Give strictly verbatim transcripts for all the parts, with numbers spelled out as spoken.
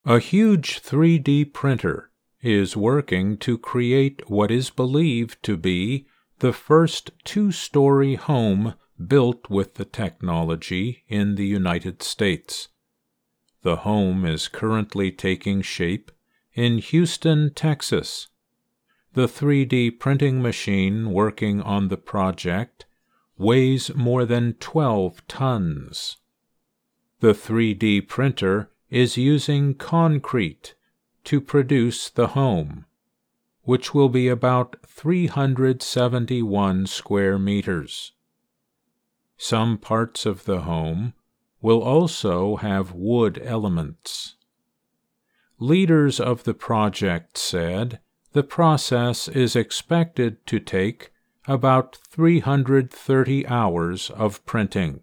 A huge three D printer is working to create what is believed to be the first two-story home built with the technology in the United States. The home is currently taking shape in Houston, Texas. The three D printing machine working on the project weighs more than twelve tons. The three D printer is using concrete to produce the home, which will be about three hundred seventy-one square meters. Some parts of the home will also have wood elements. Leaders of the project said the process is expected to take about three hundred thirty hours of printing.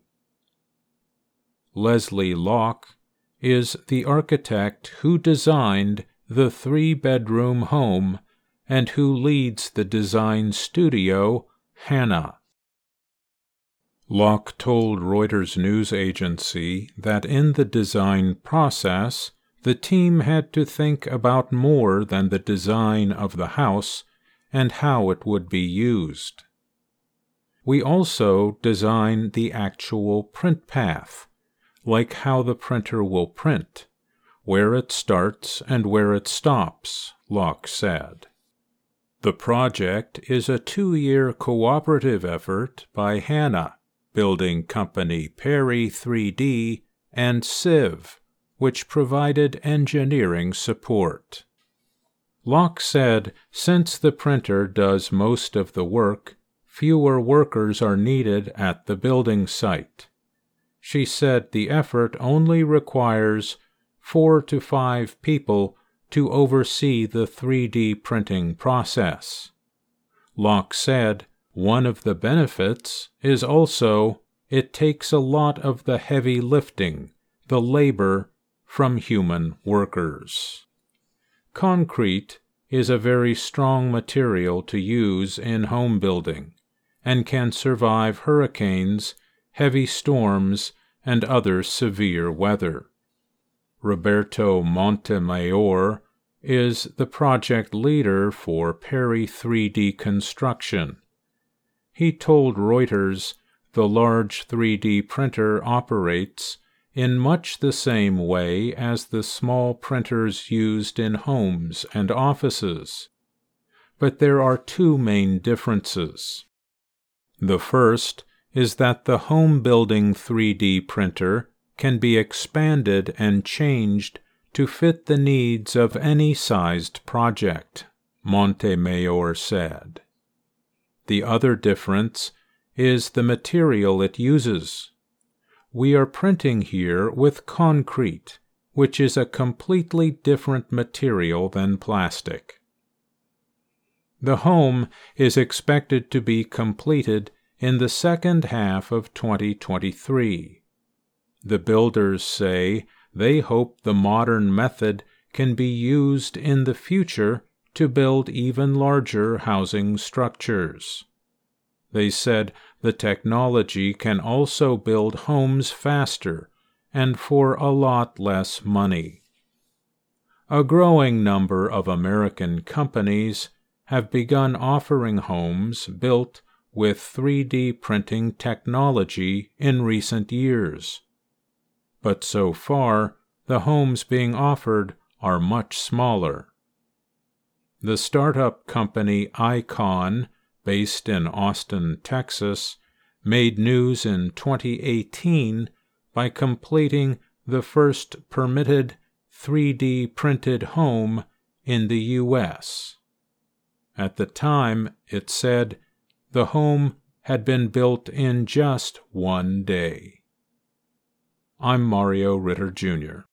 Leslie Locke is the architect who designed the three-bedroom home and who leads the design studio, Hannah. Locke told Reuters news agency that in the design process, the team had to think about more than the design of the house and how it would be used. We also design the actual print path, like how the printer will print, where it starts and where it stops, Locke said. The project is a two-year cooperative effort by Hannah, building company Perry three D, and Civ, which provided engineering support. Locke said since the printer does most of the work, fewer workers are needed at the building site. She said the effort only requires four to five people to oversee the three D printing process. Locke said one of the benefits is also it takes a lot of the heavy lifting, the labor, from human workers. Concrete is a very strong material to use in home building and can survive hurricanes, heavy storms, and other severe weather. Roberto Montemayor is the project leader for Perry three D Construction. He told Reuters the large three D printer operates in much the same way as the small printers used in homes and offices. But there are two main differences. The first is that the home-building three D printer can be expanded and changed to fit the needs of any sized project, Montemayor said. The other difference is the material it uses. We are printing here with concrete, which is a completely different material than plastic. The home is expected to be completed in the second half of twenty twenty-three. The builders say they hope the modern method can be used in the future to build even larger housing structures. They said the technology can also build homes faster and for a lot less money. A growing number of American companies have begun offering homes built with three D printing technology in recent years. But so far, the homes being offered are much smaller. The startup company Icon, based in Austin, Texas, made news in twenty eighteen by completing the first permitted three D printed home in the U S. At the time, it said the home had been built in just one day. I'm Mario Ritter, Junior